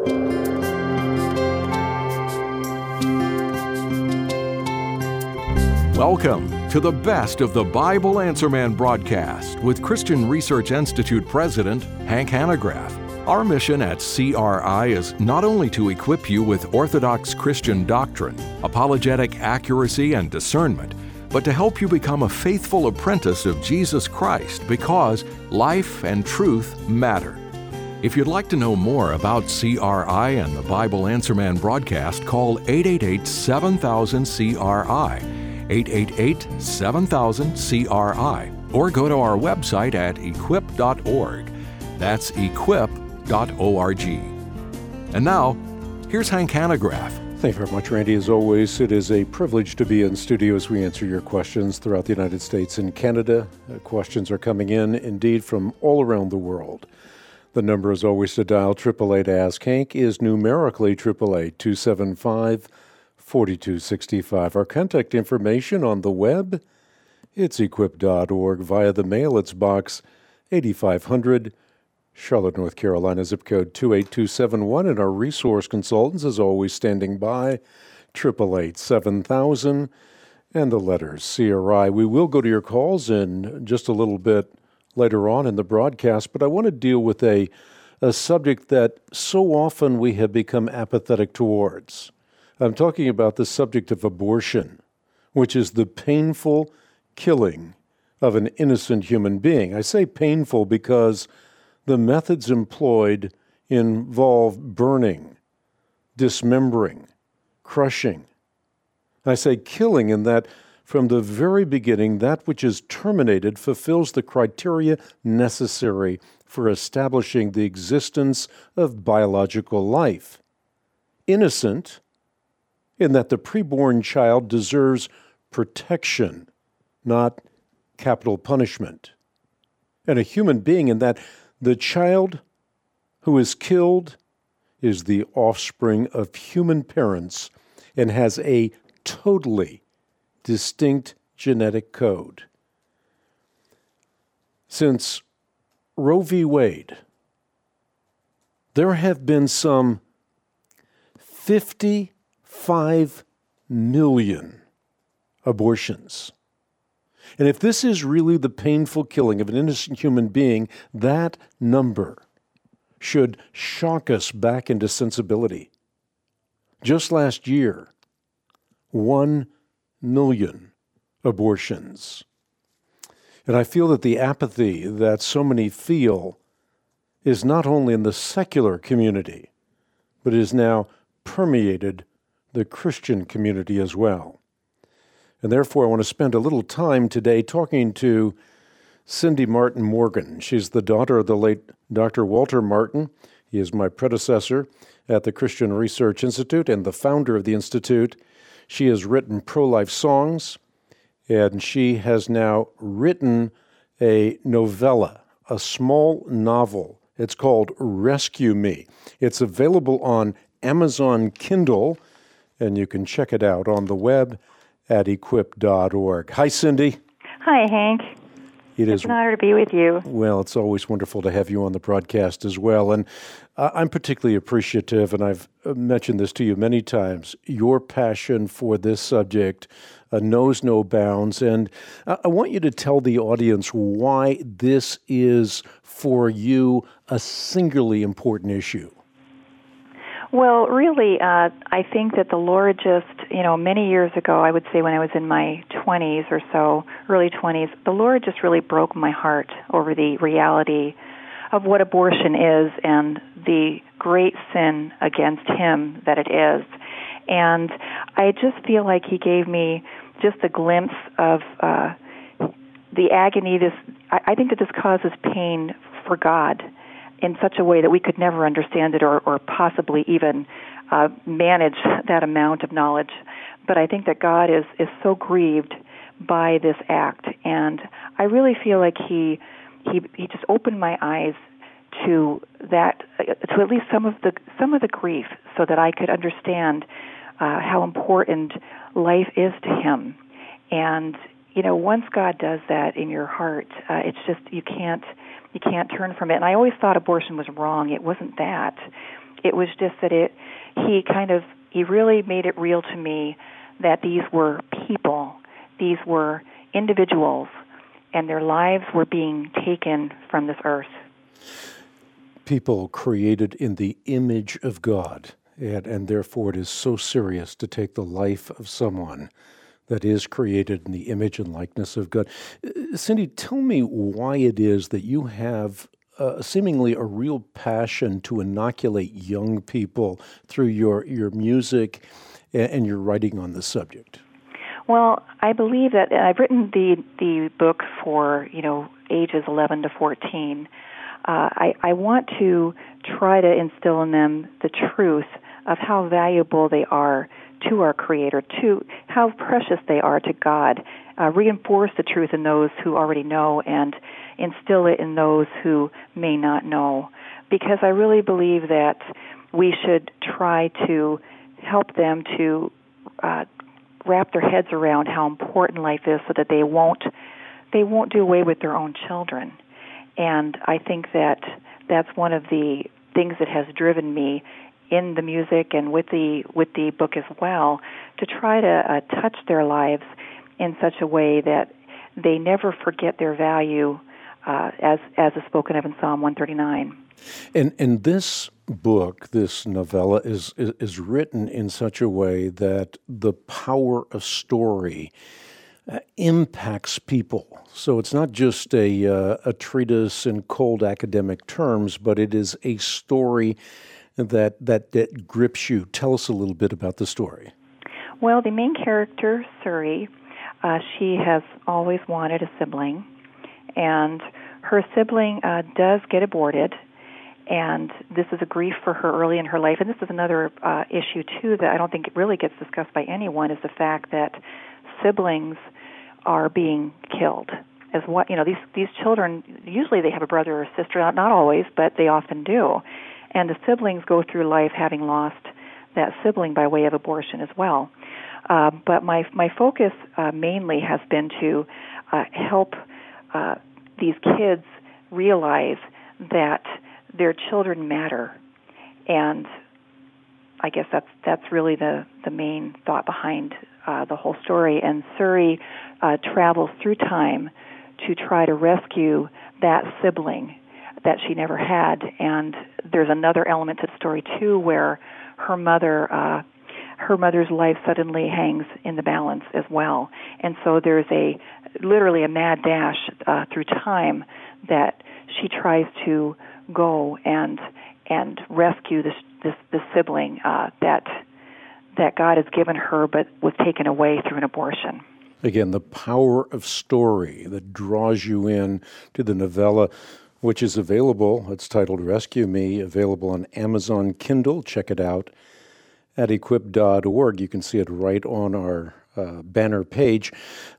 Welcome to the best of the Bible Answer Man broadcast with Christian Research Institute President Hank Hanegraaff. Our mission at CRI is not only to equip you with orthodox Christian doctrine, apologetic accuracy, and discernment, but to help you become a faithful apprentice of Jesus Christ because life and truth matter. If you'd like to know more about CRI and the Bible Answer Man broadcast, call 888-7000-CRI, 888-7000-CRI, or go to our website at equip.org. That's equip.org. And now, here's Hank Hanegraaff. Thank you very much, Randy. As always, it is a privilege to be in studio as we answer your questions throughout the United States and Canada. Questions are coming in, indeed, from all around the world. The number is always to dial 888-ASK-HANK is numerically 888-275-4265. Our contact information on the web, it's equip.org. Via the mail, it's Box 8500, Charlotte, North Carolina, zip code 28271. And our resource consultants, as always, standing by, 888-7000, and the letters CRI. We will go to your calls in just a little bit later on in the broadcast, but I want to deal with a subject that so often we have become apathetic towards. I'm talking about the subject of abortion, which is the painful killing of an innocent human being. I say painful because the methods employed involve burning, dismembering, crushing. I say killing in that from the very beginning, that which is terminated fulfills the criteria necessary for establishing the existence of biological life. Innocent, in that the preborn child deserves protection, not capital punishment. And a human being in that the child who is killed is the offspring of human parents and has a totally distinct genetic code. Since Roe v. Wade, there have been some 55 million abortions. And if this is really the painful killing of an innocent human being, that number should shock us back into sensibility. Just last year, 1 million abortions. And I feel that the apathy that so many feel is not only in the secular community, but is now permeated the Christian community as well. And therefore, I want to spend a little time today talking to Cindy Martin Morgan. She's the daughter of the late Dr. Walter Martin. He is my predecessor at the Christian Research Institute and the founder of the Institute. She has written pro-life songs, and she has now written a novella, a small novel. It's called Rescue Me. It's available on Amazon Kindle, and you can check it out on the web at equip.org. Hi, Cindy. Hi, Hank. It's an honor to be with you. Well, it's always wonderful to have you on the broadcast as well. And I'm particularly appreciative, and I've mentioned this to you many times, your passion for this subject knows no bounds. And I want you to tell the audience why this is, for you, a singularly important issue. Well, really, I think that the Lord just, many years ago, I would say when I was in my 20s or so, early 20s, the Lord just really broke my heart over the reality of what abortion is and the great sin against Him that it is. And I just feel like He gave me just a glimpse of the agony. I think that this causes pain for God in such a way that we could never understand it or possibly even manage that amount of knowledge. But I think that God is so grieved by this act, and I really feel like He just opened my eyes to that, to at least some of the grief, so that I could understand how important life is to Him. And once God does that in your heart, it's just you can't turn from it. And I always thought abortion was wrong. It wasn't that. it was just that he really made it real to me that these were people, these were individuals, and their lives were being taken from this earth. People created in the image of God, and therefore it is so serious to take the life of someone that is created in the image and likeness of God. Cindy, tell me why it is that you have seemingly a real passion to inoculate young people through your music and your writing on the subject. Well, I believe that I've written the book for, ages 11 to 14. I want to try to instill in them the truth of how valuable they are to our Creator, to how precious they are to God, reinforce the truth in those who already know and instill it in those who may not know. Because I really believe that we should try to help them to wrap their heads around how important life is so that they won't do away with their own children. And I think that that's one of the things that has driven me in the music and with the book as well, to try to touch their lives in such a way that they never forget their value, as is spoken of in Psalm 139. And this book, this novella, is written in such a way that the power of story impacts people. So it's not just a treatise in cold academic terms, but it is a story that grips you. Tell us a little bit about the story. Well, the main character, Suri, she has always wanted a sibling, and her sibling does get aborted, and this is a grief for her early in her life. And this is another issue, too, that I don't think it really gets discussed by anyone, is the fact that siblings are being killed. As what these children, usually they have a brother or a sister, not always, but they often do. And the siblings go through life having lost that sibling by way of abortion as well. But my focus mainly has been to help these kids realize that their children matter. And I guess that's really the main thought behind the whole story. And Suri travels through time to try to rescue that sibling that she never had. And there's another element to the story too, where her mother's life suddenly hangs in the balance as well. And so there's literally a mad dash through time that she tries to go and rescue this sibling that God has given her, but was taken away through an abortion. Again, the power of story that draws you in to the novella, which is available. It's titled Rescue Me, available on Amazon Kindle. Check it out at equip.org. You can see it right on our banner page.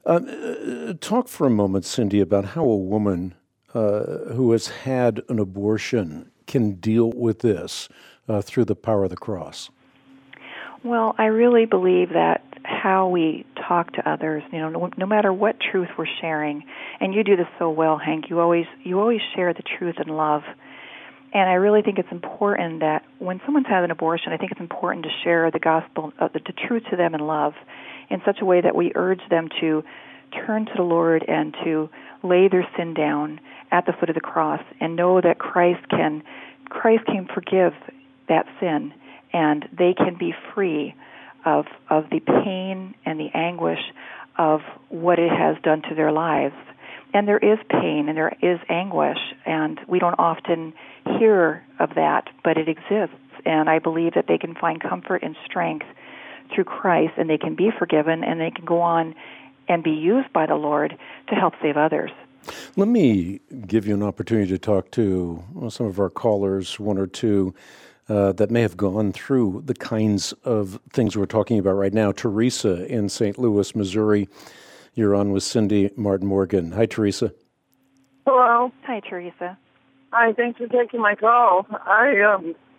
Talk for a moment, Cindy, about how a woman who has had an abortion can deal with this through the power of the cross. Well, I really believe that how we talk to others, no matter what truth we're sharing, and you do this so well, Hank, you always share the truth in love. And I really think it's important that when someone's had an abortion, I think it's important to share the gospel, the truth to them in love, in such a way that we urge them to turn to the Lord and to lay their sin down at the foot of the cross and know that Christ can forgive that sin, and they can be free of the pain and the anguish of what it has done to their lives. And there is pain and there is anguish, and we don't often hear of that, but it exists. And I believe that they can find comfort and strength through Christ, and they can be forgiven, and they can go on and be used by the Lord to help save others. Let me give you an opportunity to talk to some of our callers, one or two, that may have gone through the kinds of things we're talking about right now. Teresa in St. Louis, Missouri. You're on with Cindy Martin Morgan. Hi, Teresa. Hello. Hi, Teresa. Hi, thanks for taking my call. I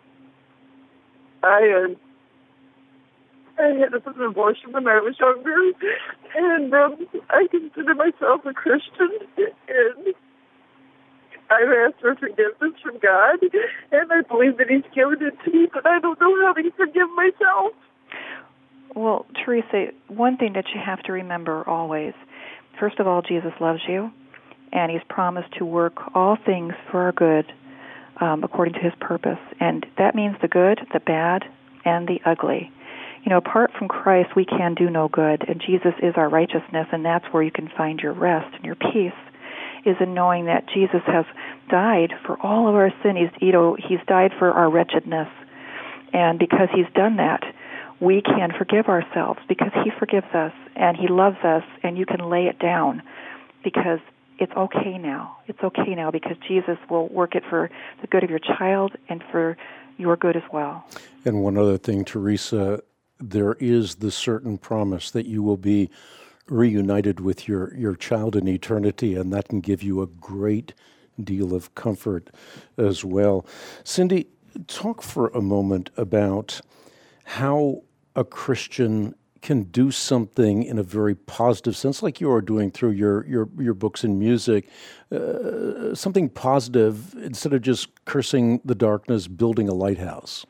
had an abortion when I was younger, and I consider myself a Christian, and I've asked for forgiveness from God, and I believe that He's given it to me, but I don't know how to forgive myself. Well, Teresa, one thing that you have to remember always, first of all, Jesus loves you, and He's promised to work all things for our good according to His purpose. And that means the good, the bad, and the ugly. You know, apart from Christ, we can do no good, and Jesus is our righteousness, and that's where you can find your rest and your peace, is in knowing that Jesus has died for all of our sin. He's died for our wretchedness, and because He's done that, we can forgive ourselves because He forgives us, and He loves us, and you can lay it down because it's okay now. It's okay now because Jesus will work it for the good of your child and for your good as well. And one other thing, Teresa, there is the certain promise that you will be reunited with your child in eternity, and that can give you a great deal of comfort as well. Cindy, talk for a moment about how a Christian can do something in a very positive sense, like you are doing through your books and music, something positive instead of just cursing the darkness, building a lighthouse.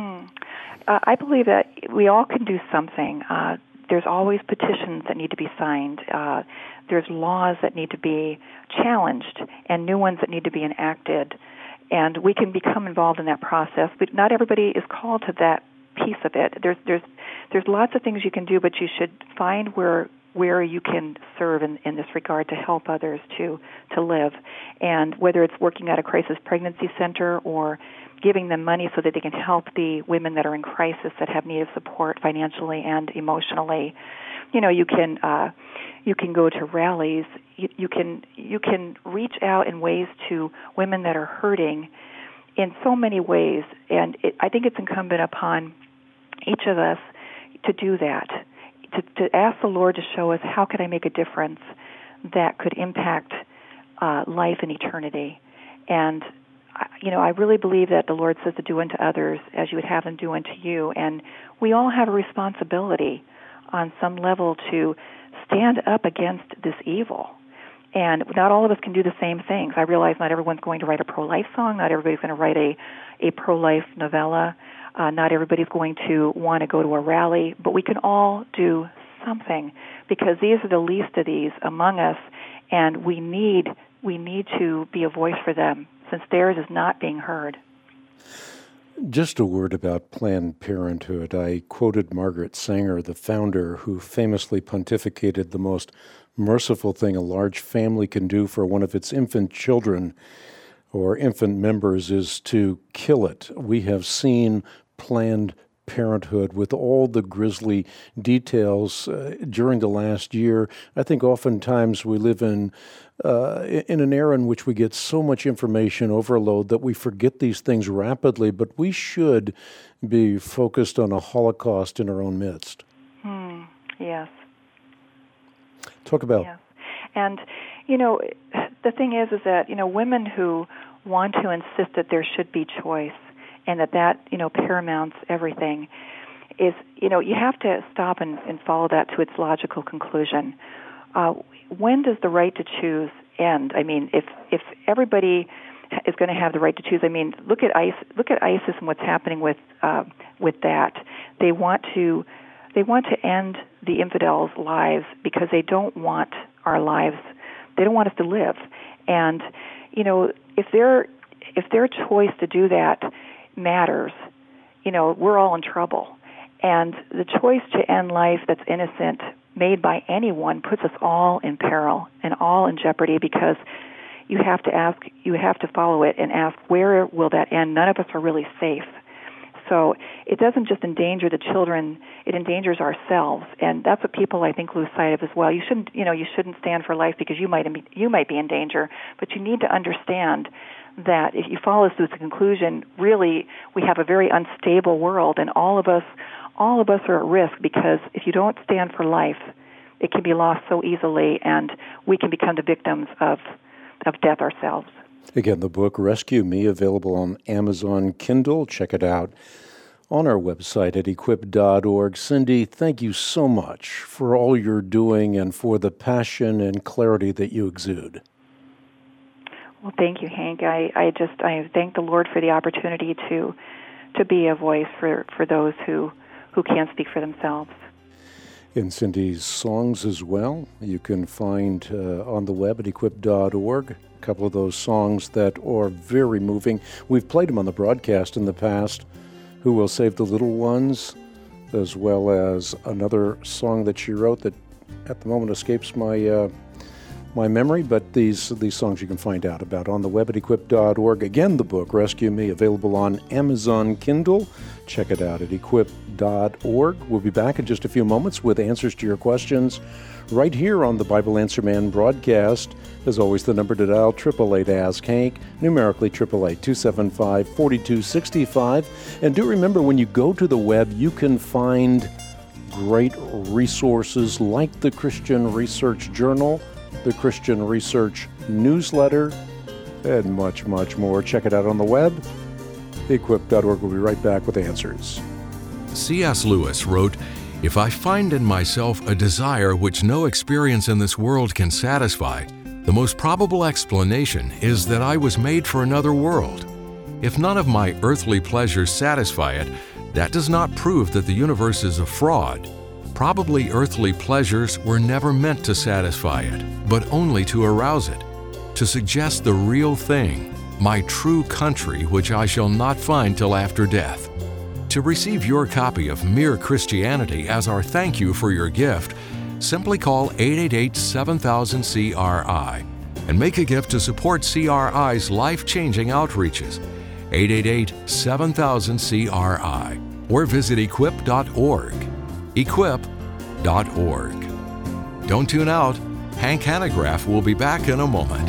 I believe that we all can do something. There's always petitions that need to be signed. There's laws that need to be challenged and new ones that need to be enacted. And we can become involved in that process. But not everybody is called to that piece of it. There's lots of things you can do, but you should find where you can serve in this regard to help others to live. And whether it's working at a crisis pregnancy center or giving them money so that they can help the women that are in crisis that have need of support financially and emotionally. You know, you can go to rallies. You can reach out in ways to women that are hurting in so many ways, and I think it's incumbent upon each of us to do that, to ask the Lord to show us how can I make a difference that could impact life and eternity. And I really believe that the Lord says to do unto others as you would have them do unto you, and we all have a responsibility on some level to stand up against this evil. And not all of us can do the same things. I realize not everyone's going to write a pro-life song. Not everybody's going to write a pro-life novella. Not everybody's going to want to go to a rally. But we can all do something because these are the least of these among us, and we need to be a voice for them since theirs is not being heard. Just a word about Planned Parenthood. I quoted Margaret Sanger, the founder, who famously pontificated the most merciful thing a large family can do for one of its infant children or infant members is to kill it. We have seen Planned Parenthood with all the grisly details during the last year. I think oftentimes we live in an era in which we get so much information overload that we forget these things rapidly, but we should be focused on a Holocaust in our own midst. Yes. Talk about... Yes. And, the thing is that, women who want to insist that there should be choice and that paramounts everything is, you have to stop and follow that to its logical conclusion. When does the right to choose end? I mean, if everybody is going to have the right to choose, I mean, look at ISIS and what's happening with that. They want to end the infidels' lives because they don't want our lives. They don't want us to live. And if their choice to do that matters, we're all in trouble. And the choice to end life that's innocent, made by anyone, puts us all in peril and all in jeopardy because you have to follow it and ask, where will that end? None of us are really safe. So it doesn't just endanger the children, it endangers ourselves. And that's what people, I think, lose sight of as well. You shouldn't stand for life because you might be in danger, but you need to understand that if you follow this to the conclusion, really we have a very unstable world, and all of us are at risk because if you don't stand for life, it can be lost so easily, and we can become the victims of death ourselves. Again, the book Rescue Me, available on Amazon Kindle. Check it out on our website at equip.org. Cindy, thank you so much for all you're doing and for the passion and clarity that you exude. Well, thank you, Hank. I thank the Lord for the opportunity to be a voice for those who can't speak for themselves. And Cindy's songs as well, you can find on the web at equip.org. A couple of those songs that are very moving. We've played them on the broadcast in the past. Who Will Save the Little Ones, as well as another song that she wrote that at the moment escapes my memory, but these songs you can find out about on the web at equip.org. Again, the book, Rescue Me, available on Amazon Kindle. Check it out at equip.org. We'll be back in just a few moments with answers to your questions right here on the Bible Answer Man broadcast. As always, the number to dial, 888-ASK-HANK, numerically 888-275-4265. And do remember, when you go to the web, you can find great resources like the Christian Research Journal, the Christian Research Newsletter, and much, much more. Check it out on the web. Equip.org. We'll be right back with answers. C.S. Lewis wrote, "If I find in myself a desire which no experience in this world can satisfy, the most probable explanation is that I was made for another world. If none of my earthly pleasures satisfy it, that does not prove that the universe is a fraud. Probably earthly pleasures were never meant to satisfy it, but only to arouse it, to suggest the real thing, my true country, which I shall not find till after death." To receive your copy of Mere Christianity as our thank you for your gift, simply call 888-7000-CRI and make a gift to support CRI's life-changing outreaches. 888-7000-CRI, or visit equip.org. equip.org. Don't tune out. Hank Hanegraaff will be back in a moment.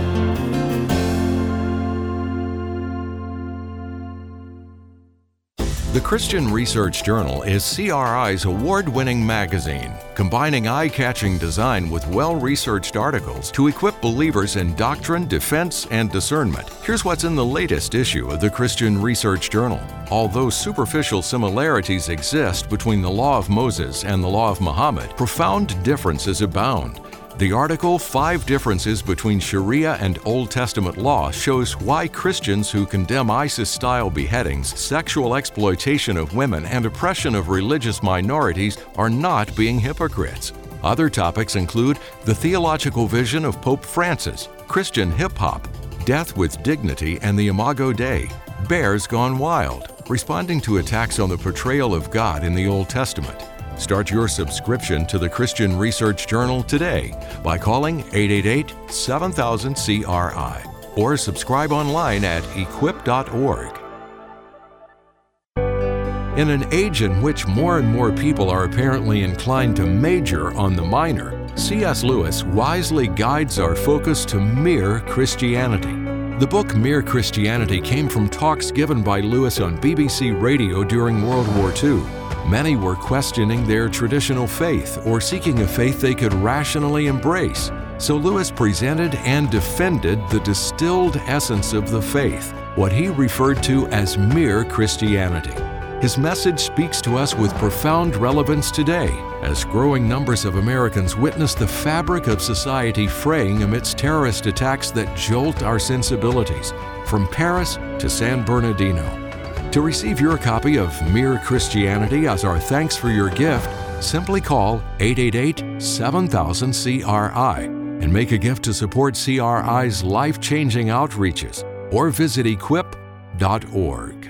The Christian Research Journal is CRI's award-winning magazine, combining eye-catching design with well-researched articles to equip believers in doctrine, defense, and discernment. Here's what's in the latest issue of the Christian Research Journal. Although superficial similarities exist between the Law of Moses and the Law of Muhammad, profound differences abound. The article, 5 Differences Between Sharia and Old Testament Law, shows why Christians who condemn ISIS-style beheadings, sexual exploitation of women, and oppression of religious minorities are not being hypocrites. Other topics include the theological vision of Pope Francis, Christian hip-hop, death with dignity and the Imago Dei, bears gone wild, responding to attacks on the portrayal of God in the Old Testament. Start your subscription to the Christian Research Journal today by calling 888-7000-CRI or subscribe online at equip.org. In an age in which more and more people are apparently inclined to major on the minor, C.S. Lewis wisely guides our focus to mere Christianity. The book Mere Christianity came from talks given by Lewis on BBC Radio during World War II. Many were questioning their traditional faith or seeking a faith they could rationally embrace. So Lewis presented and defended the distilled essence of the faith, what he referred to as mere Christianity. His message speaks to us with profound relevance today, as growing numbers of Americans witness the fabric of society fraying amidst terrorist attacks that jolt our sensibilities, from Paris to San Bernardino. To receive your copy of Mere Christianity as our thanks for your gift, simply call 888-7000-CRI and make a gift to support CRI's life-changing outreaches, or visit equip.org.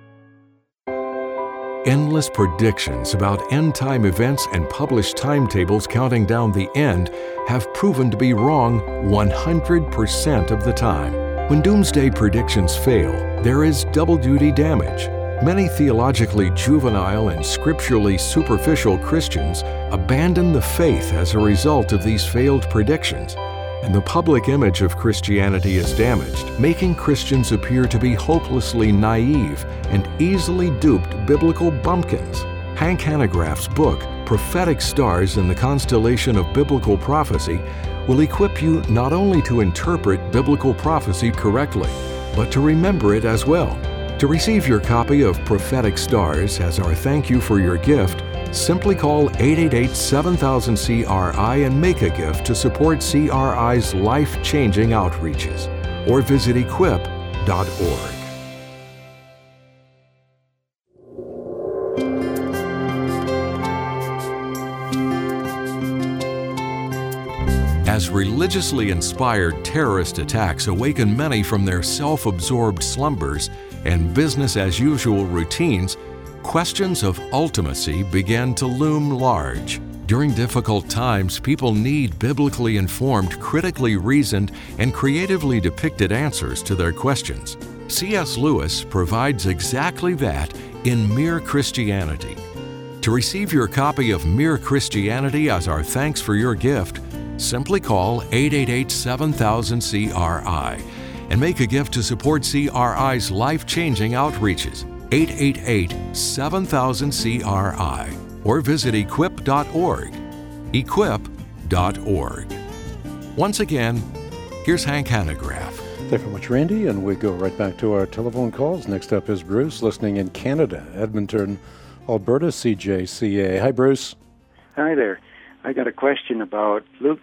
Endless predictions about end-time events and published timetables counting down the end have proven to be wrong 100% of the time. When doomsday predictions fail, there is double-duty damage. Many theologically juvenile and scripturally superficial Christians abandon the faith as a result of these failed predictions, and the public image of Christianity is damaged, making Christians appear to be hopelessly naive and easily duped biblical bumpkins. Hank Hanegraaff's book, Prophetic Stars in the Constellation of Biblical Prophecy, will equip you not only to interpret biblical prophecy correctly, but to remember it as well. To receive your copy of Prophetic Stars as our thank you for your gift, simply call 888-7000-CRI and make a gift to support CRI's life-changing outreaches. or visit equip.org. As religiously inspired terrorist attacks awaken many from their self-absorbed slumbers and business-as-usual routines, questions of ultimacy began to loom large. During difficult times, people need biblically informed, critically reasoned, and creatively depicted answers to their questions. C.S. Lewis provides exactly that in Mere Christianity. To receive your copy of Mere Christianity as our thanks for your gift, simply call 888-7000-CRI and make a gift to support CRI's life-changing outreaches, 888-7000-CRI, or visit equip.org, equip.org. Once again, here's Hank Hanegraaff. Thank you very much, Randy, and we go right back to our telephone calls. Next up is Bruce, listening in Canada, Edmonton, Alberta, CJCA. Hi, Bruce. Hi there. I got a question about Luke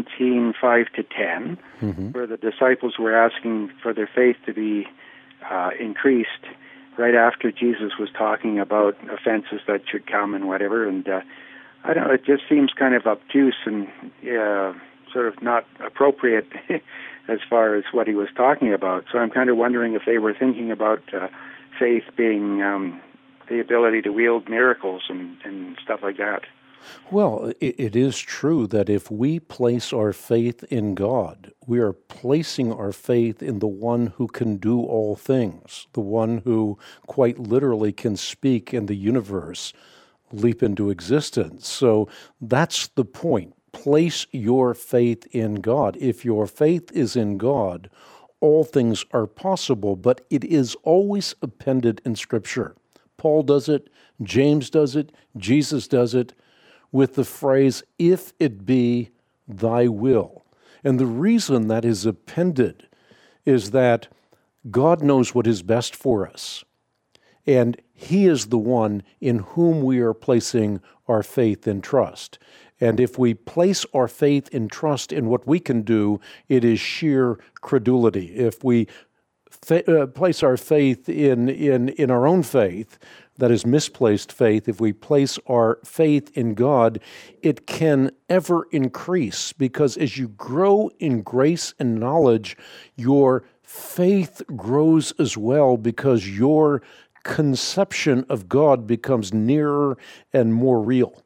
17:5-10, where the disciples were asking for their faith to be increased right after Jesus was talking about offenses that should come and whatever. And I don't know, it just seems kind of obtuse and sort of not appropriate as far as what he was talking about. So I'm kind of wondering if they were thinking about faith being the ability to wield miracles and stuff like that. Well, it is true that if we place our faith in God, we are placing our faith in the one who can do all things, the one who quite literally can speak and the universe leap into existence. So that's the point. Place your faith in God. If your faith is in God, all things are possible, but it is always appended in Scripture. Paul does it, James does it, Jesus does it, with the phrase, if it be thy will. And the reason that is appended is that God knows what is best for us. And He is the one in whom we are placing our faith and trust. And if we place our faith and trust in what we can do, it is sheer credulity. If we place our faith in our own faith, that is misplaced faith. If we place our faith in God, it can ever increase, because as you grow in grace and knowledge, your faith grows as well, because your conception of God becomes nearer and more real.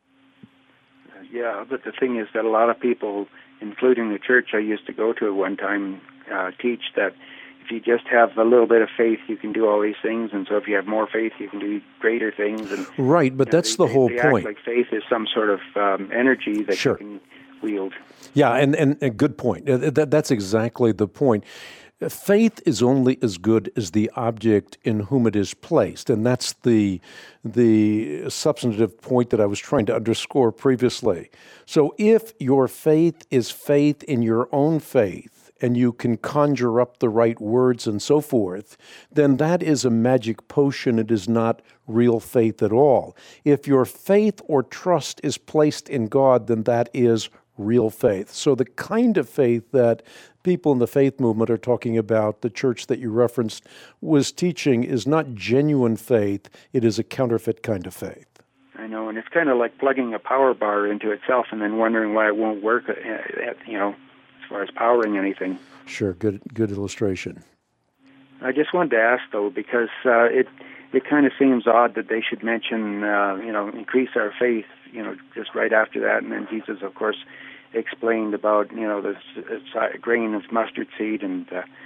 Yeah, but the thing is that a lot of people, including the church I used to go to at one time, teach that if you just have a little bit of faith, you can do all these things, and so if you have more faith, you can do greater things. And right, but that's the whole point. Act like faith is some sort of energy that you can wield. Yeah, and good point. That's exactly the point. Faith is only as good as the object in whom it is placed, and that's the substantive point that I was trying to underscore previously. So if your faith is faith in your own faith, and you can conjure up the right words and so forth, then that is a magic potion. It is not real faith at all. If your faith or trust is placed in God, then that is real faith. So the kind of faith that people in the faith movement are talking about, the church that you referenced was teaching, is not genuine faith. It is a counterfeit kind of faith. I know, and it's kind of like plugging a power bar into itself and then wondering why it won't work, as far as powering anything. Sure, good illustration. I just wanted to ask, though, because it kind of seems odd that they should mention, increase our faith, just right after that. And then Jesus, of course, explained about, the grain of mustard seed and,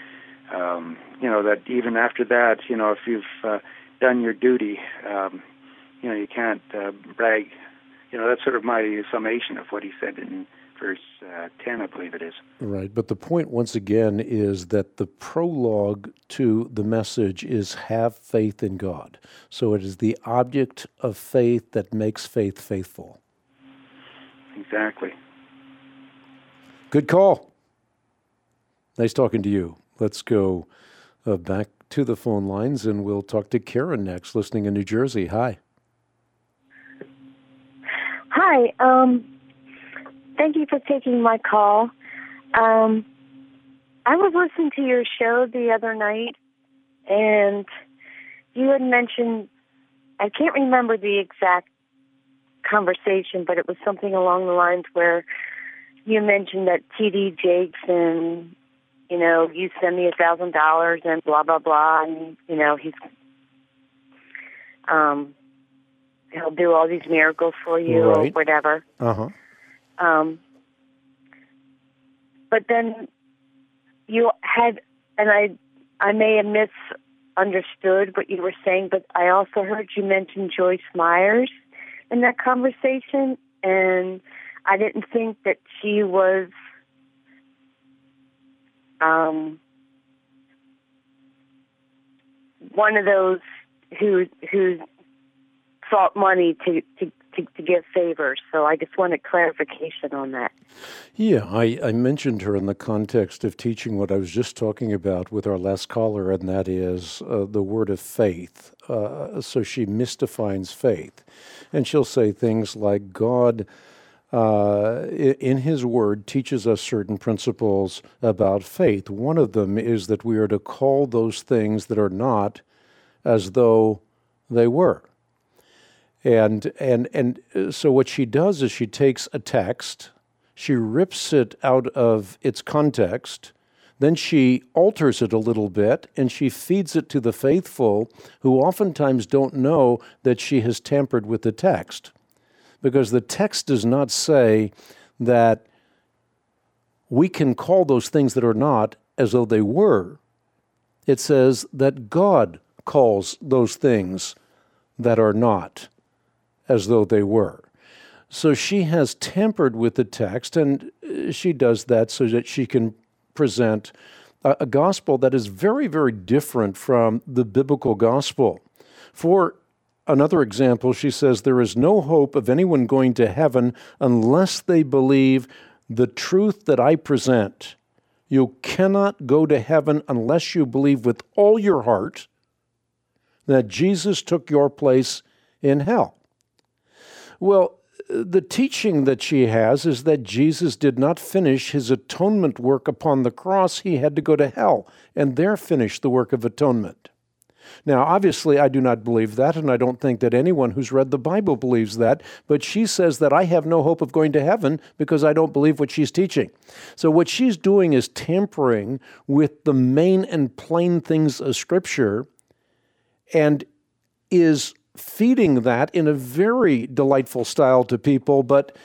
that even after that, if you've done your duty, you can't brag. That's sort of my summation of what he said in verse 10, I believe it is. Right, but the point, once again, is that the prologue to the message is have faith in God. So it is the object of faith that makes faith faithful. Exactly. Good call. Nice talking to you. Let's go back to the phone lines, and we'll talk to Karen next, listening in New Jersey. Hi. Hi. Thank you for taking my call. I was listening to your show the other night, and you had mentioned, I can't remember the exact conversation, but it was something along the lines where you mentioned that T.D. Jakes and, you know, you send me $1,000 and blah, blah, blah, and, you know, he'll do all these miracles for you or whatever. Uh-huh. But then you had, and I may have misunderstood what you were saying, but I also heard you mention Joyce Myers in that conversation, and I didn't think that she was one of those who sought money to give favors. So I just wanted clarification on that. Yeah, I mentioned her in the context of teaching what I was just talking about with our last caller, and that is the word of faith. So she misdefines faith. And she'll say things like, God, in His Word, teaches us certain principles about faith. One of them is that we are to call those things that are not as though they were. And so what she does is she takes a text, she rips it out of its context, then she alters it a little bit, and she feeds it to the faithful who oftentimes don't know that she has tampered with the text. Because the text does not say that we can call those things that are not as though they were. It says that God calls those things that are not as though they were. So she has tampered with the text, and she does that so that she can present a gospel that is very, very different from the biblical gospel. For another example, she says, there is no hope of anyone going to heaven unless they believe the truth that I present. You cannot go to heaven unless you believe with all your heart that Jesus took your place in hell. Well, the teaching that she has is that Jesus did not finish His atonement work upon the cross. He had to go to hell and there finish the work of atonement. Now, obviously, I do not believe that, and I don't think that anyone who's read the Bible believes that, but she says that I have no hope of going to heaven because I don't believe what she's teaching. So what she's doing is tampering with the main and plain things of Scripture and is feeding that in a very delightful style to people, but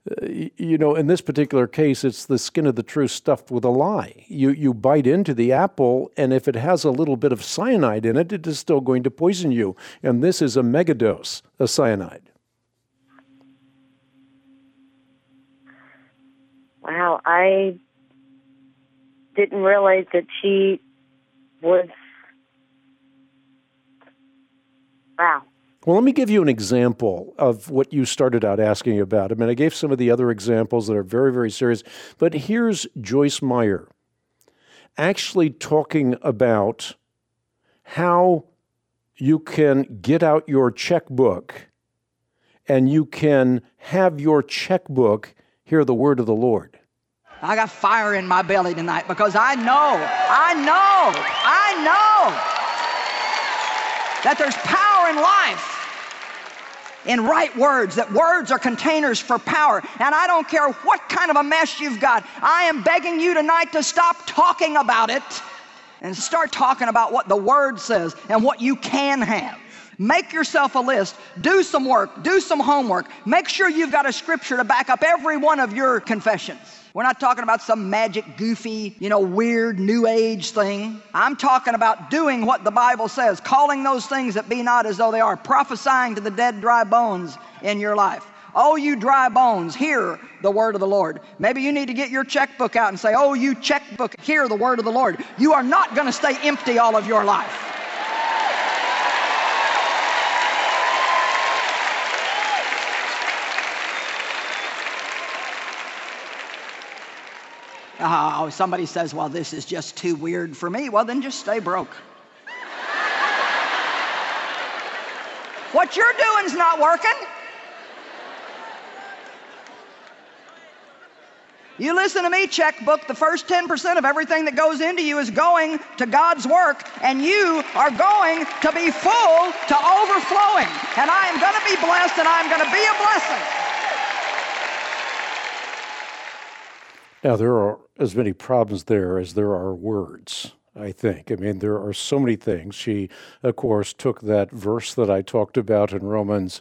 in this particular case, it's the skin of the truth stuffed with a lie. You bite into the apple, and if it has a little bit of cyanide in it, it is still going to poison you. And this is a megadose of cyanide. Wow, I didn't realize that she was... Wow. Well, let me give you an example of what you started out asking about. I mean, I gave some of the other examples that are very, very serious, but here's Joyce Meyer actually talking about how you can get out your checkbook and you can have your checkbook hear the word of the Lord. I got fire in my belly tonight because I know that there's power in life in right words, that words are containers for power. And I don't care what kind of a mess you've got. I am begging you tonight to stop talking about it and start talking about what the Word says and what you can have. Make yourself a list. Do some work. Do some homework. Make sure you've got a scripture to back up every one of your confessions. We're not talking about some magic, goofy, weird, new age thing. I'm talking about doing what the Bible says, calling those things that be not as though they are, prophesying to the dead, dry bones in your life. Oh, you dry bones, hear the word of the Lord. Maybe you need to get your checkbook out and say, oh, you checkbook, hear the word of the Lord. You are not going to stay empty all of your life. Oh, somebody says, well, this is just too weird for me. Well, then just stay broke. What you're doing's not working. You listen to me, checkbook, the first 10% of everything that goes into you is going to God's work, and you are going to be full to overflowing. And I am going to be blessed, and I'm going to be a blessing. Now, there are as many problems there as there are words, I think. I mean, there are so many things. She, of course, took that verse that I talked about in Romans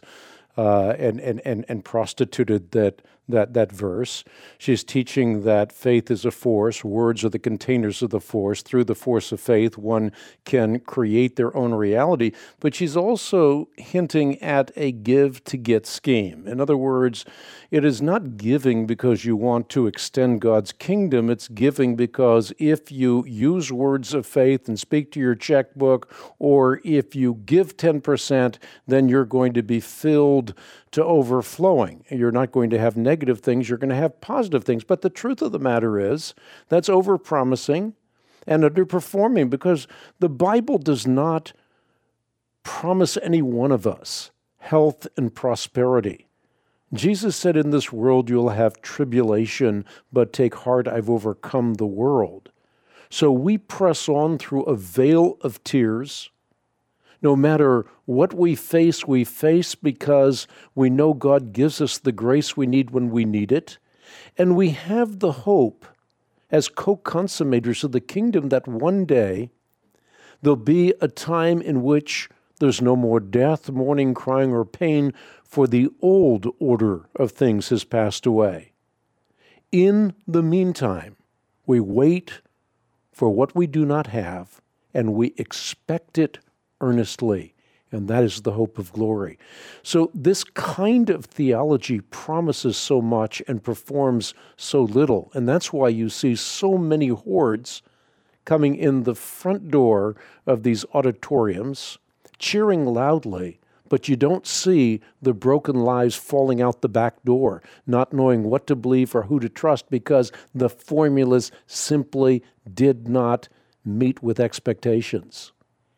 and prostituted that verse. She's teaching that faith is a force. Words are the containers of the force. Through the force of faith, one can create their own reality. But she's also hinting at a give-to-get scheme. In other words, it is not giving because you want to extend God's kingdom. It's giving because if you use words of faith and speak to your checkbook, or if you give 10%, then you're going to be filled to overflowing. You're not going to have negative things, you're going to have positive things. But the truth of the matter is, that's overpromising and underperforming, because the Bible does not promise any one of us health and prosperity. Jesus said, in this world you'll have tribulation, but take heart, I've overcome the world. So we press on through a veil of tears. No matter what we face because we know God gives us the grace we need when we need it. And we have the hope as co-consummators of the kingdom that one day there'll be a time in which there's no more death, mourning, crying, or pain, for the old order of things has passed away. In the meantime, we wait for what we do not have, and we expect it earnestly, and that is the hope of glory. So this kind of theology promises so much and performs so little, and that's why you see so many hordes coming in the front door of these auditoriums, cheering loudly, but you don't see the broken lives falling out the back door, not knowing what to believe or who to trust, because the formulas simply did not meet with expectations.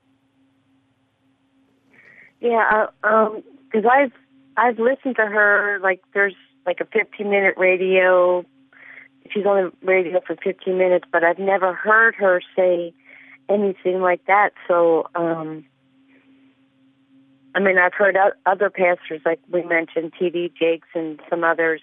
Yeah, because I've listened to her, like there's like a 15-minute radio. She's on the radio for 15 minutes, but I've never heard her say anything like that. So, I mean, I've heard other pastors, like we mentioned, T.D. Jakes and some others.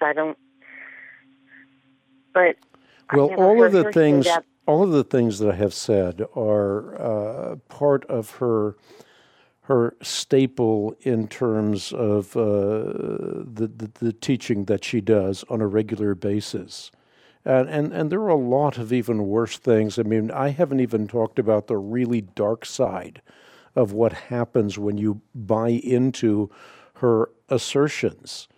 Well, all of the things that I have said are part of her staple in terms of the teaching that she does on a regular basis. And there are a lot of even worse things. I mean, I haven't even talked about the really dark side of what happens when you buy into her assertions.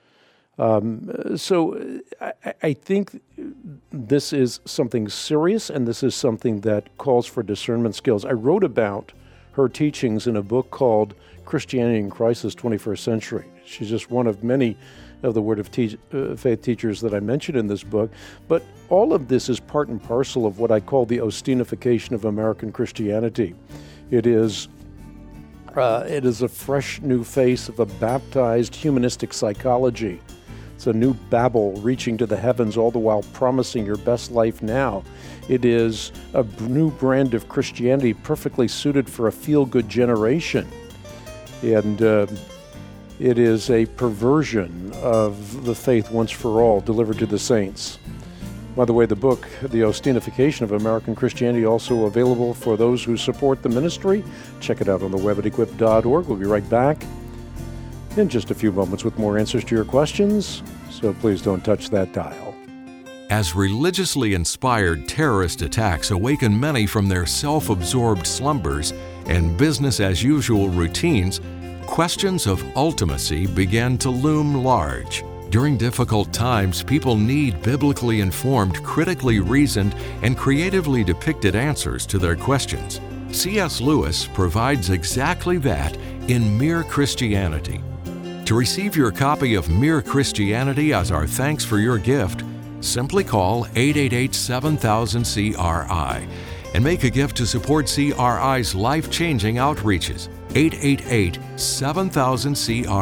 So I think this is something serious, and this is something that calls for discernment skills. I wrote about her teachings in a book called Christianity in Crisis, 21st Century. She's just one of many of the Word of Faith teachers that I mentioned in this book. But all of this is part and parcel of what I call the Austinification of American Christianity. It is a fresh new face of a baptized humanistic psychology. It's a new Babel reaching to the heavens, all the while promising your best life now. It is a new brand of Christianity perfectly suited for a feel-good generation. And it is a perversion of the faith once for all delivered to the saints. By the way, the book, The Austinification of American Christianity, also available for those who support the ministry. Check it out on the web at equip.org. We'll be right back in just a few moments with more answers to your questions, so please don't touch that dial. As religiously inspired terrorist attacks awaken many from their self-absorbed slumbers and business-as-usual routines, questions of ultimacy began to loom large. During difficult times, people need biblically informed, critically reasoned, and creatively depicted answers to their questions. C.S. Lewis provides exactly that in Mere Christianity. To receive your copy of Mere Christianity as our thanks for your gift, simply call 888-7000-CRI and make a gift to support CRI's life-changing outreaches,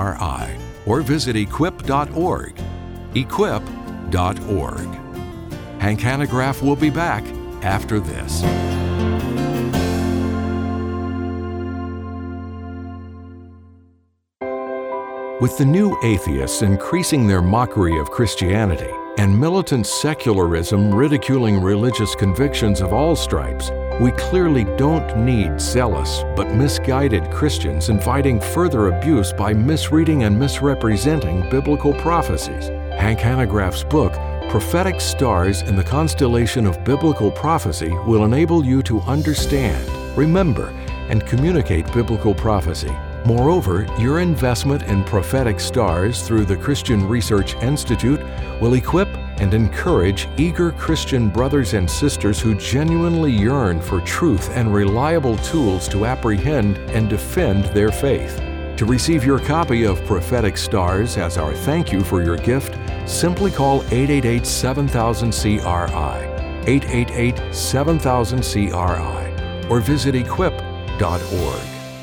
888-7000-CRI, or visit equip.org. Equip.org. Hank Hanegraaff will be back after this. With the new atheists increasing their mockery of Christianity and militant secularism ridiculing religious convictions of all stripes, we clearly don't need zealous but misguided Christians inviting further abuse by misreading and misrepresenting biblical prophecies. Hank Hanegraaff's book, Prophetic Stars in the Constellation of Biblical Prophecy, will enable you to understand, remember, and communicate biblical prophecy. Moreover, your investment in prophetic stars through the Christian Research Institute will equip and encourage eager Christian brothers and sisters who genuinely yearn for truth and reliable tools to apprehend and defend their faith. To receive your copy of Prophetic Stars as our thank you for your gift, simply call 888-7000-CRI, 888-7000-CRI, or visit equip.org.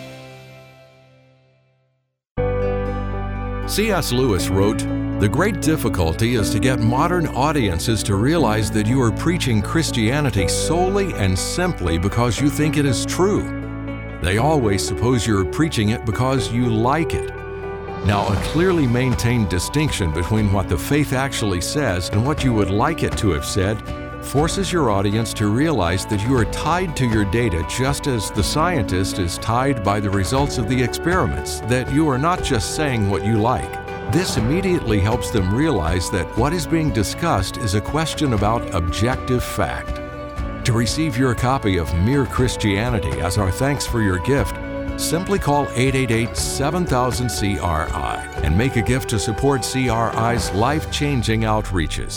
C.S. Lewis wrote, "The great difficulty is to get modern audiences to realize that you are preaching Christianity solely and simply because you think it is true. They always suppose you're preaching it because you like it." Now, a clearly maintained distinction between what the faith actually says and what you would like it to have said forces your audience to realize that you are tied to your data just as the scientist is tied by the results of the experiments, that you are not just saying what you like. This immediately helps them realize that what is being discussed is a question about objective fact. To receive your copy of Mere Christianity as our thanks for your gift, simply call 888-7000-CRI and make a gift to support CRI's life-changing outreaches.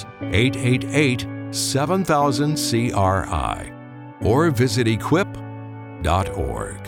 888-7000-CRI, or visit equip.org.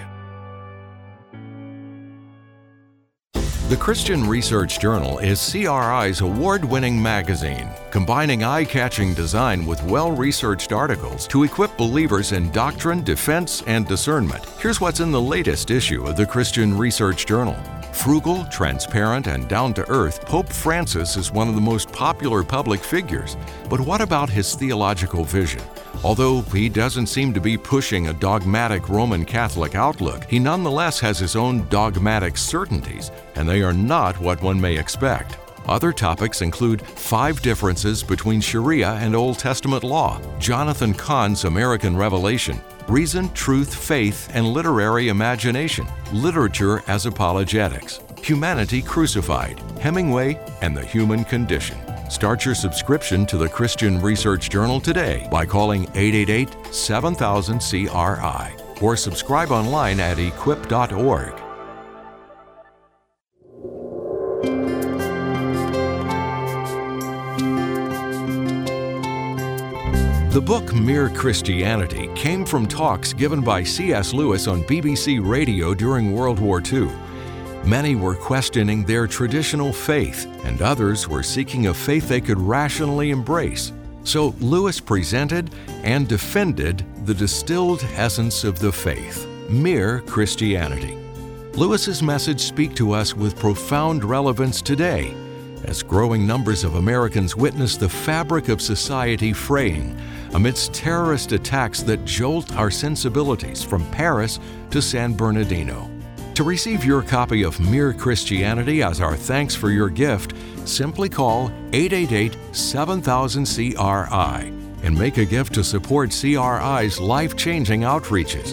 The Christian Research Journal is CRI's award-winning magazine, combining eye-catching design with well-researched articles to equip believers in doctrine, defense, and discernment. Here's what's in the latest issue of the Christian Research Journal. Frugal, transparent, and down-to-earth, Pope Francis is one of the most popular public figures. But what about his theological vision? Although he doesn't seem to be pushing a dogmatic Roman Catholic outlook, he nonetheless has his own dogmatic certainties, and they are not what one may expect. Other topics include 5 differences between Sharia and Old Testament law, Jonathan Cahn's American Revelation, Reason, Truth, Faith, and Literary Imagination, Literature as Apologetics, Humanity Crucified, Hemingway, and the Human Condition. Start your subscription to the Christian Research Journal today by calling 888-7000-CRI or subscribe online at equip.org. The book Mere Christianity came from talks given by C.S. Lewis on BBC Radio during World War II. Many were questioning their traditional faith, and others were seeking a faith they could rationally embrace. So Lewis presented and defended the distilled essence of the faith, Mere Christianity. Lewis's message speaks to us with profound relevance today, as growing numbers of Americans witness the fabric of society fraying amidst terrorist attacks that jolt our sensibilities from Paris to San Bernardino. To receive your copy of Mere Christianity as our thanks for your gift, simply call 888-7000-CRI and make a gift to support CRI's life-changing outreaches.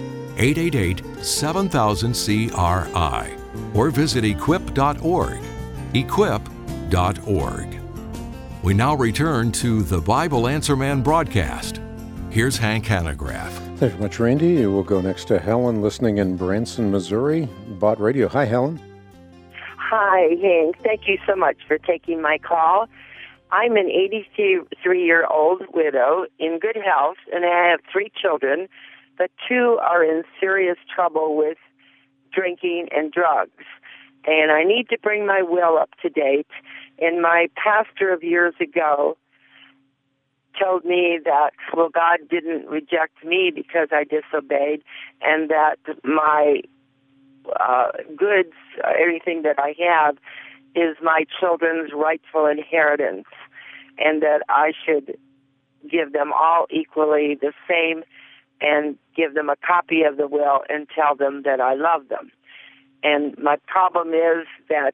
888-7000-CRI, or visit equip.org. Equip.org. We now return to the Bible Answer Man broadcast. Here's Hank Hanegraaff. Thanks very much, Randy. We'll go next to Helen, listening in Branson, Missouri, Bott Radio. Hi, Helen. Hi, Hank. Thank you so much for taking my call. I'm an 83-year-old widow in good health, and I have 3 children, but 2 are in serious trouble with drinking and drugs. And I need to bring my will up to date. And my pastor of years ago told me that, well, God didn't reject me because I disobeyed, and that my goods, everything that I have, is my children's rightful inheritance, and that I should give them all equally the same and give them a copy of the will and tell them that I love them. And my problem is that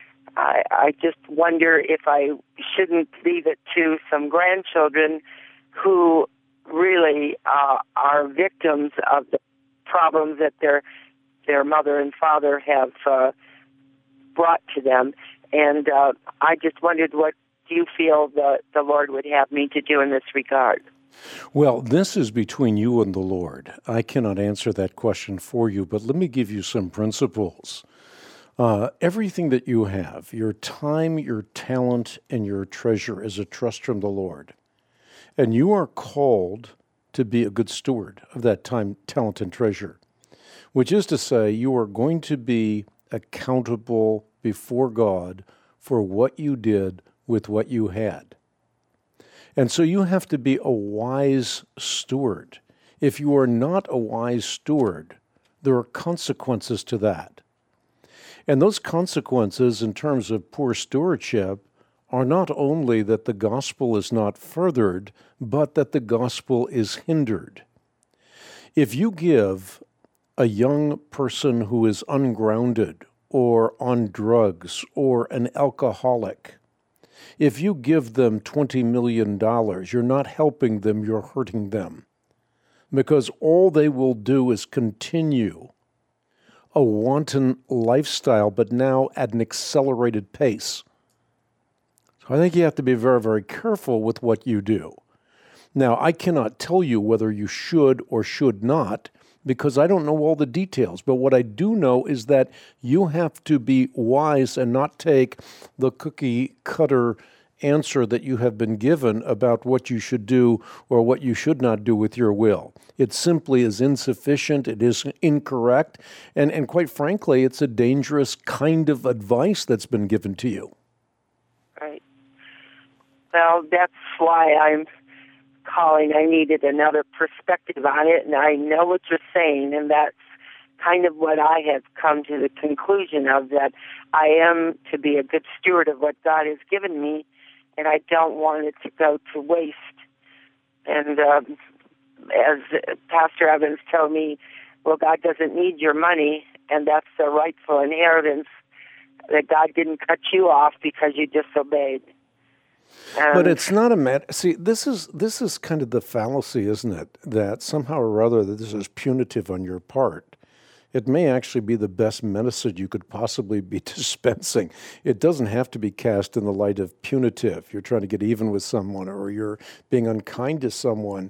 I just wonder if I shouldn't leave it to some grandchildren who really are victims of the problems that their mother and father have brought to them. And I just wondered, what do you feel the Lord would have me to do in this regard? Well, this is between you and the Lord. I cannot answer that question for you, but let me give you some principles. Everything that you have, your time, your talent, and your treasure is a trust from the Lord. And you are called to be a good steward of that time, talent, and treasure, which is to say you are going to be accountable before God for what you did with what you had. And so you have to be a wise steward. If you are not a wise steward, there are consequences to that. And those consequences in terms of poor stewardship are not only that the gospel is not furthered, but that the gospel is hindered. If you give a young person who is ungrounded or on drugs or an alcoholic, if you give them $20 million, you're not helping them, you're hurting them. Because all they will do is continue a wanton lifestyle, but now at an accelerated pace. So I think you have to be very, very careful with what you do. Now, I cannot tell you whether you should or should not, because I don't know all the details. But what I do know is that you have to be wise and not take the cookie-cutter answer that you have been given about what you should do or what you should not do with your will. It simply is insufficient, it is incorrect, and quite frankly, it's a dangerous kind of advice that's been given to you. Right. Well, that's why I'm calling. I needed another perspective on it, and I know what you're saying, and that's kind of what I have come to the conclusion of, that I am to be a good steward of what God has given me, and I don't want it to go to waste. And as Pastor Evans told me, well, God doesn't need your money, and that's the rightful inheritance, that God didn't cut you off because you disobeyed. But it's not a matter. See, this is kind of the fallacy, isn't it? That somehow or other that this is punitive on your part. It may actually be the best medicine you could possibly be dispensing. It doesn't have to be cast in the light of punitive. You're trying to get even with someone, or you're being unkind to someone.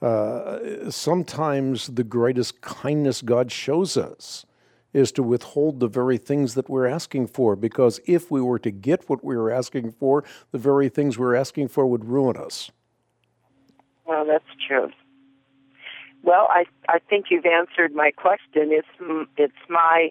Sometimes the greatest kindness God shows us is to withhold the very things that we're asking for, because if we were to get what we were asking for, the very things we're asking for would ruin us. Well, that's true. Well, I think you've answered my question. It's my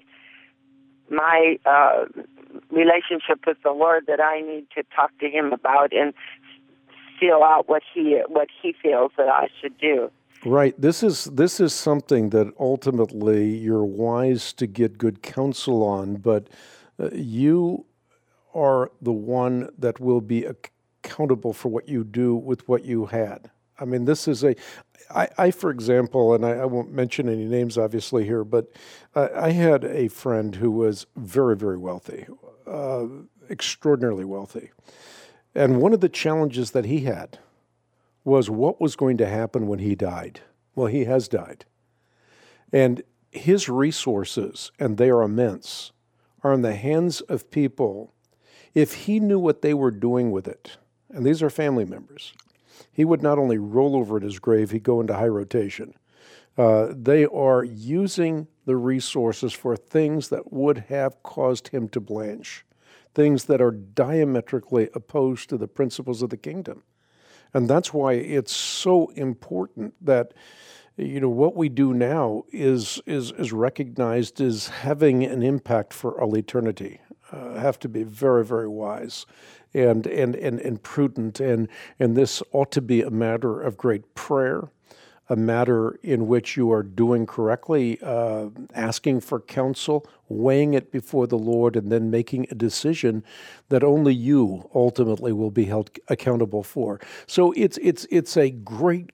relationship with the Lord that I need to talk to Him about and feel out what He feels that I should do. Right. This is something that ultimately you're wise to get good counsel on, but you are the one that will be accountable for what you do with what you had. I mean, this is I for example, and I won't mention any names obviously here, but I had a friend who was very, very wealthy, extraordinarily wealthy. And one of the challenges that he had was what was going to happen when he died. Well, he has died. And his resources, and they are immense, are in the hands of people. If he knew what they were doing with it, and these are family members, he would not only roll over at his grave, he'd go into high rotation. They are using the resources for things that would have caused him to blanch, things that are diametrically opposed to the principles of the kingdom. And that's why it's so important that, what we do now is recognized as having an impact for all eternity. Have to be very, very wise and prudent, and this ought to be a matter of great prayer, a matter in which you are doing correctly, asking for counsel, weighing it before the Lord, and then making a decision that only you ultimately will be held accountable for. So it's a great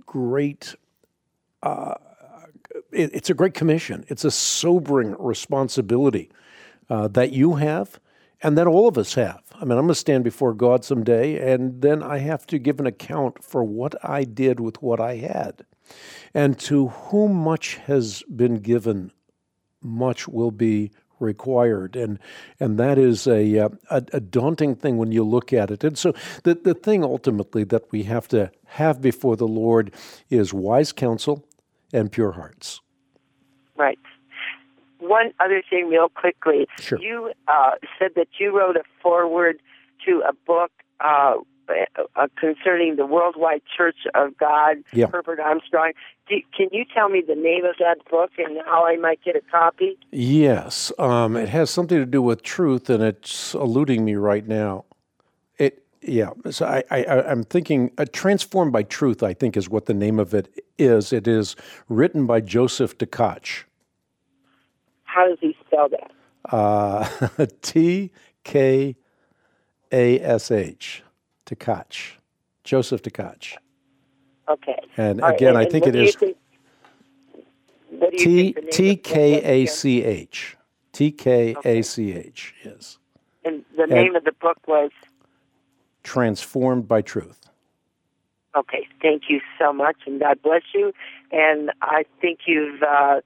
it's a great commission. It's a sobering responsibility that you have and that all of us have. I mean, I'm going to stand before God someday, and then I have to give an account for what I did with what I had. And to whom much has been given, much will be required. And that is a daunting thing when you look at it. And so the thing ultimately that we have to have before the Lord is wise counsel and pure hearts. Right. One other thing real quickly. Sure. You said that you wrote a foreword to a book concerning the Worldwide Church of God, yeah. Herbert Armstrong. Can you tell me the name of that book and how I might get a copy? Yes. It has something to do with truth, and it's eluding me right now. Yeah. So I'm thinking Transformed by Truth, I think, is what the name of it is. It is written by Joseph Tkach. How does he spell that? Tkash. Tkach. Joseph Tkach. Okay. And right, again, I think it is Tkach. Tkach, yes. And the name of the book was? Transformed by Truth. Okay, thank you so much, and God bless you. And I think you've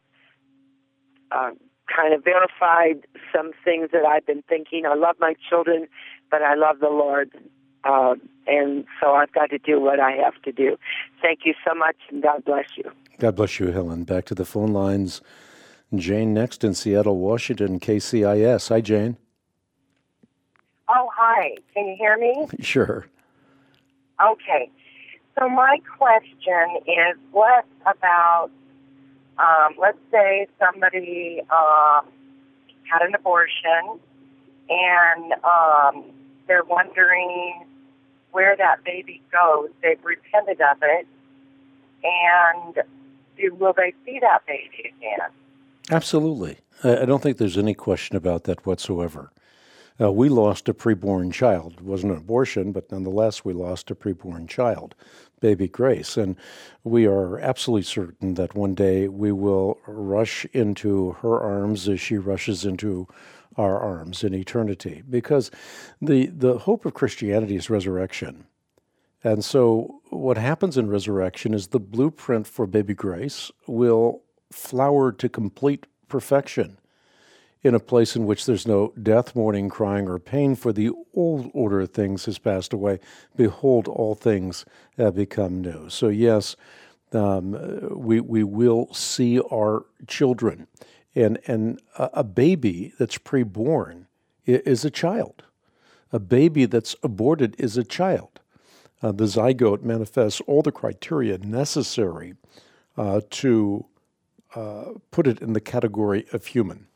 kind of verified some things that I've been thinking. I love my children, but I love the Lord, and so I've got to do what I have to do. Thank you so much, and God bless you. God bless you, Helen. Back to the phone lines. Jane next in Seattle, Washington, KCIS. Hi, Jane. Oh, hi. Can you hear me? Sure. Okay. So my question is, what about, let's say somebody had an abortion and they're wondering where that baby goes. They've repented of it, and will they see that baby again? Absolutely. I don't think there's any question about that whatsoever. We lost a preborn child. It wasn't an abortion, but nonetheless, we lost a preborn child, baby Grace. And we are absolutely certain that one day we will rush into her arms as she rushes into our arms in eternity. Because the hope of Christianity is resurrection. And so what happens in resurrection is the blueprint for baby Grace will flower to complete perfection in a place in which there's no death, mourning, crying, or pain, for the old order of things has passed away. Behold, all things have become new. So yes, we will see our children. And a baby that's preborn is a child. A baby that's aborted is a child. The zygote manifests all the criteria necessary to put it in the category of human.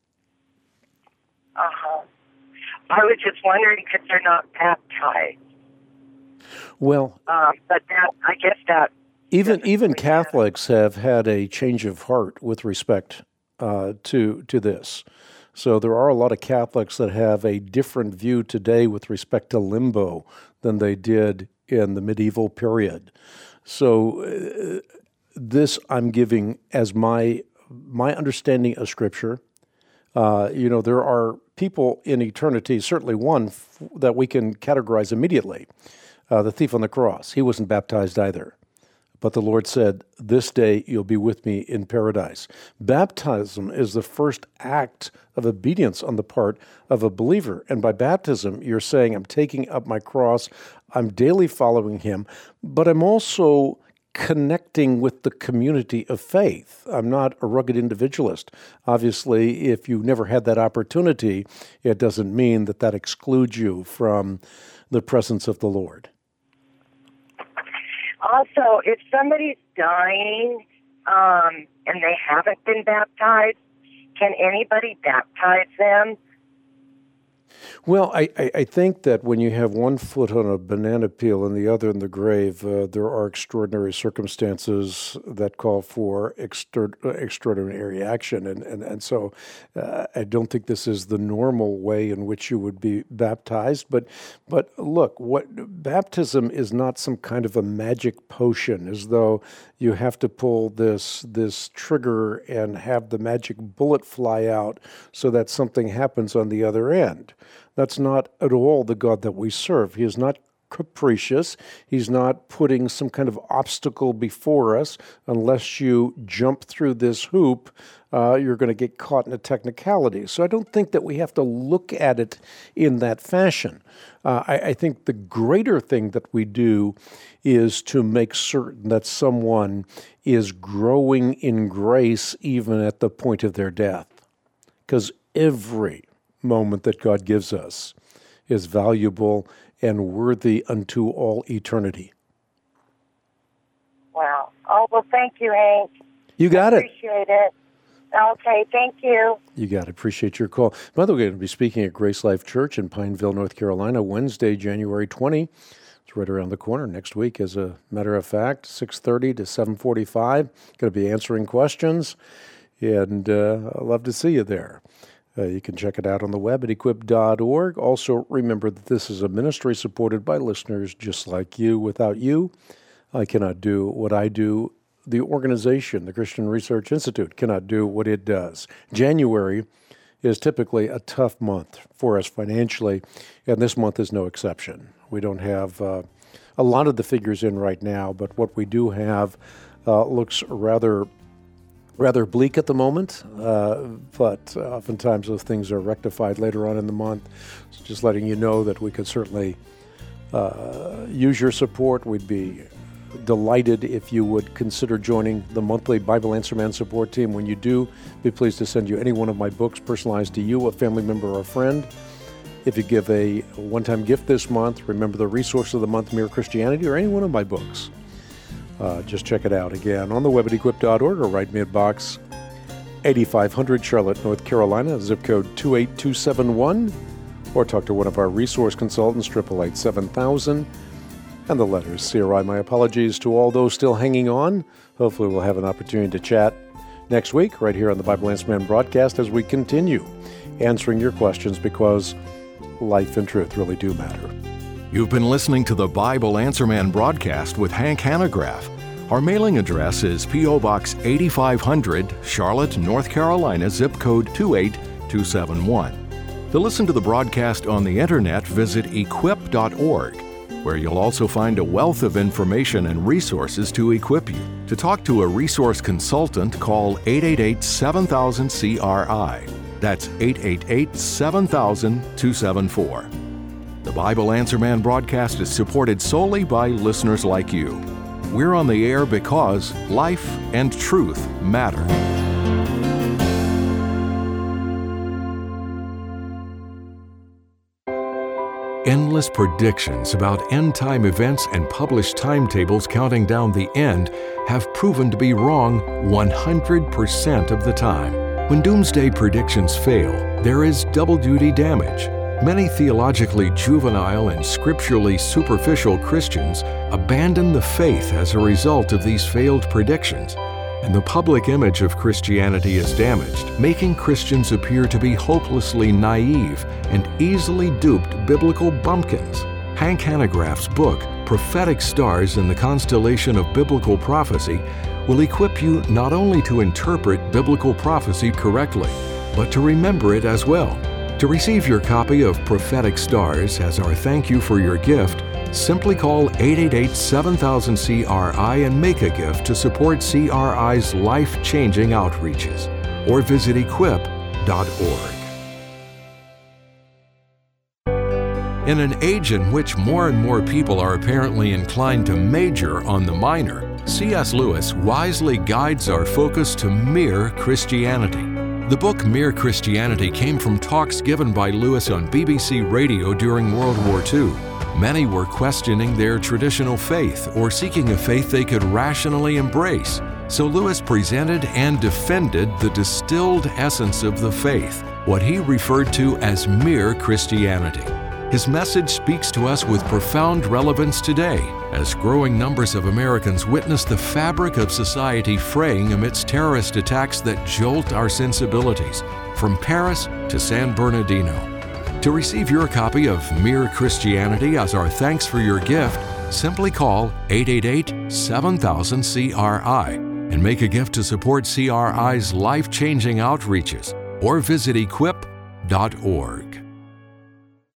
I was just wondering because they're not baptized. Well, but that, I guess that even Catholics have had a change of heart with respect to this. So there are a lot of Catholics that have a different view today with respect to limbo than they did in the medieval period. So this I'm giving as my understanding of Scripture. There are people in eternity, certainly one that we can categorize immediately, the thief on the cross. He wasn't baptized either. But the Lord said, this day you'll be with me in paradise. Baptism is the first act of obedience on the part of a believer. And by baptism, you're saying, I'm taking up my cross, I'm daily following him, but I'm also connecting with the community of faith. I'm not a rugged individualist. Obviously, if you never had that opportunity, it doesn't mean that excludes you from the presence of the Lord. Also, if somebody's dying and they haven't been baptized, can anybody baptize them? Well, I think that when you have one foot on a banana peel and the other in the grave, there are extraordinary circumstances that call for extraordinary action. And so I don't think this is the normal way in which you would be baptized. But look, baptism is not some kind of a magic potion, as though you have to pull this trigger and have the magic bullet fly out so that something happens on the other end. That's not at all the God that we serve. He is not capricious. He's not putting some kind of obstacle before us. Unless you jump through this hoop, you're going to get caught in a technicality. So I don't think that we have to look at it in that fashion. I think the greater thing that we do is to make certain that someone is growing in grace even at the point of their death. Because every moment that God gives us is valuable and worthy unto all eternity. Wow. Oh, well, thank you, Hank. You got it. Appreciate it. Okay, thank you. You got it. Appreciate your call. By the way, we're going to be speaking at Grace Life Church in Pineville, North Carolina, Wednesday, January 20. It's right around the corner next week, as a matter of fact, 6:30 to 7:45. Going to be answering questions, and I'd love to see you there. You can check it out on the web at equip.org. Also, remember that this is a ministry supported by listeners just like you. Without you, I cannot do what I do. The organization, the Christian Research Institute, cannot do what it does. January is typically a tough month for us financially, and this month is no exception. We don't have a lot of the figures in right now, but what we do have looks rather bleak at the moment, but oftentimes those things are rectified later on in the month. So just letting you know that we could certainly use your support. We'd be delighted if you would consider joining the monthly Bible Answer Man support team. When you do, be pleased to send you any one of my books personalized to you, a family member, or a friend. If you give a one-time gift this month, remember the resource of the month, Mere Christianity, or any one of my books. Just check it out again on the web at equip.org or write me at Box 8500 Charlotte, North Carolina, zip code 28271, or talk to one of our resource consultants, 888-7000, and the letters CRI. My apologies to all those still hanging on. Hopefully we'll have an opportunity to chat next week right here on the Bible Answer Man broadcast as we continue answering your questions, because life and truth really do matter. You've been listening to the Bible Answer Man broadcast with Hank Hanegraaff. Our mailing address is P.O. Box 8500, Charlotte, North Carolina, zip code 28271. To listen to the broadcast on the internet, visit equip.org, where you'll also find a wealth of information and resources to equip you. To talk to a resource consultant, call 888-7000-CRI. That's 888-7000-274. The Bible Answer Man broadcast is supported solely by listeners like you. We're on the air because life and truth matter. Endless predictions about end-time events and published timetables counting down the end have proven to be wrong 100% of the time. When doomsday predictions fail, there is double-duty damage. Many theologically juvenile and scripturally superficial Christians abandon the faith as a result of these failed predictions, and the public image of Christianity is damaged, making Christians appear to be hopelessly naive and easily duped biblical bumpkins. Hank Hanegraaff's book, Prophetic Stars in the Constellation of Biblical Prophecy, will equip you not only to interpret biblical prophecy correctly, but to remember it as well. To receive your copy of Prophetic Stars as our thank you for your gift, simply call 888-7000-CRI and make a gift to support CRI's life-changing outreaches, or visit equip.org. In an age in which more and more people are apparently inclined to major on the minor, C.S. Lewis wisely guides our focus to mere Christianity. The book Mere Christianity came from talks given by Lewis on BBC Radio during World War II. Many were questioning their traditional faith or seeking a faith they could rationally embrace. So Lewis presented and defended the distilled essence of the faith, what he referred to as mere Christianity. His message speaks to us with profound relevance today, as growing numbers of Americans witness the fabric of society fraying amidst terrorist attacks that jolt our sensibilities, from Paris to San Bernardino. To receive your copy of Mere Christianity as our thanks for your gift, simply call 888-7000-CRI and make a gift to support CRI's life-changing outreaches, or visit equip.org.